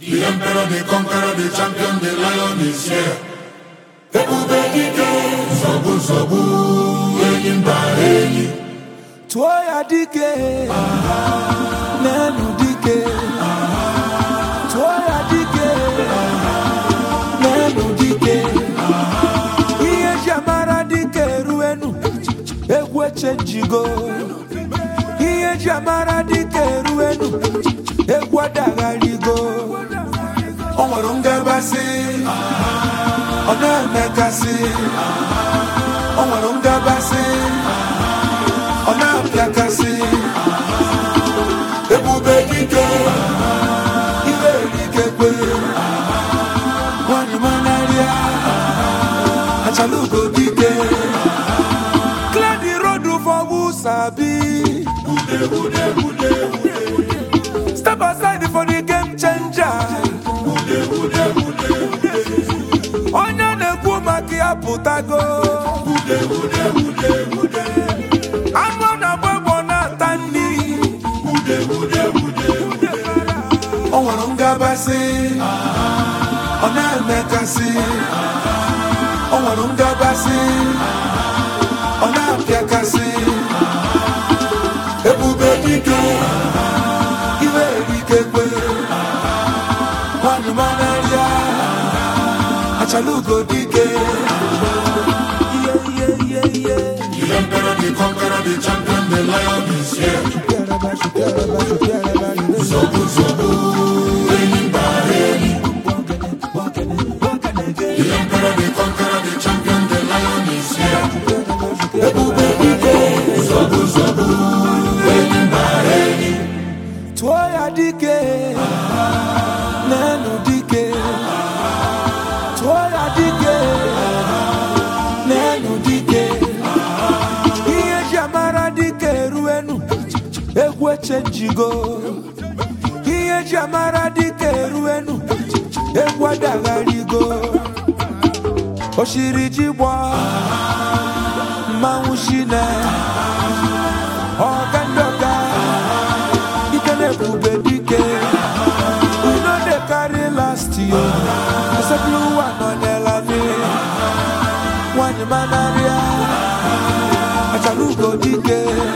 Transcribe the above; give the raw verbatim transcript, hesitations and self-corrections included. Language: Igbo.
The emperor, the conqueror, the champion, the lion is here. Ebube dike, zobu zobu, enyi mba enyi. Tuoya dike, nenu dike. Tuoya dike, nenu dike. Iye jamara dike ruenu, egwe chenjigo. Iye jamara dike ruenu, egwe dagarigo. Onwarunga basi, onamekasi. Onwarunga basi, onamekasi. Ebube dike, iwe dike kwe. Wani manaria, achalugo dike. Clear the road for who sabi. Ude, ude, ude, ude. Step aside for the game changer. Ude, ude, ude, ude. Onya nekwu maki aputago. Ude, ude, ude, ude. Amo na bwebo na tani. Ude, ude, ude, ude. Onwarunga basi, onamekasi. Onwarunga basi, onamekasi. Ebube dike, iwe dike kwe. Wani manaria, achalugo dike. Yeah, yeah, yeah, yeah. The emperor, the conqueror, the champion, the lion is here. Zobu zobu, enyi mba enyi. The emperor, the conqueror, the champion, the lion is here. Ebube dike, Zobu zobu, enyi mba enyi. tuoya dike, nenu dike. Tuoya dike, nenu dike. Iye jamara dike ruenu, egwe chenjigo. Iye jamara dike ruenu, egwe dagarigo. Oshiri jibwa, maushine, ogandoga. Ebube dike, we know they carry last year. As a blue one on Elani, one manaria, Achalugo dike.